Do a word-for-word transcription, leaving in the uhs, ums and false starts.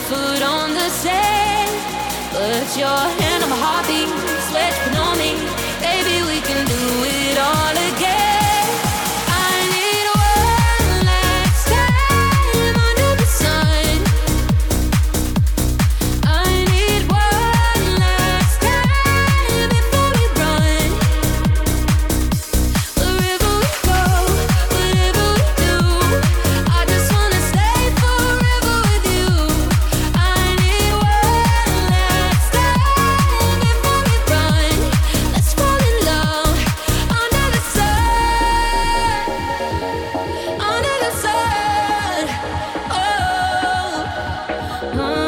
foot on the sand. Put your hand on my heartbeat, sledge put on me. Baby, we can do it all again. I need one last time under the sun. I need one last time before we run. Wherever we go, whatever we do, I just wanna stay forever with you. I need one last time before we run. Let's fall in love under the sun, under the sun. Oh.